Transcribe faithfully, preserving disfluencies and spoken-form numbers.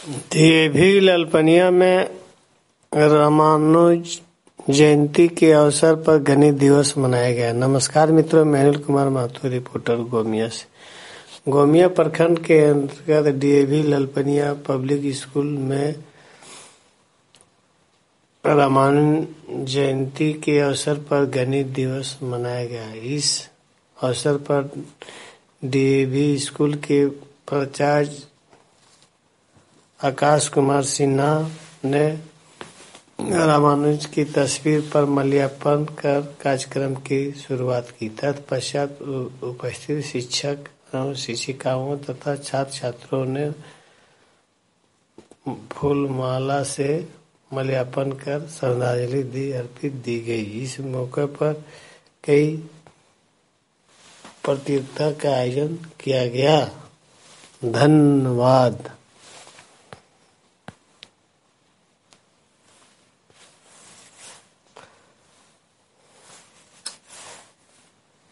DAV Lalpania में रामानुज जयंती के अवसर पर गणित दिवस मनाया गया। नमस्कार मित्रों, मैं अनिल कुमार महतो, रिपोर्टर गोमिया से। गोमिया प्रखंड के अंतर्गत डीएवी ललपनिया पब्लिक स्कूल में रामानुज जयंती के अवसर पर गणित दिवस मनाया गया। इस अवसर पर डीएवी स्कूल के प्राचार्य आकाश कुमार सिन्हा ने रामानुज की तस्वीर पर माल्यार्पण कर कार्यक्रम की शुरुआत की। तत्पश्चात उपस्थित शिक्षक एवं शिक्षिकाओं तथा छात्र छात्रों ने फूलमाला से माल्यार्पण कर श्रद्धांजलि दी अर्पित दी गई। इस मौके पर कई प्रतियोगिता का आयोजन किया गया। धन्यवाद।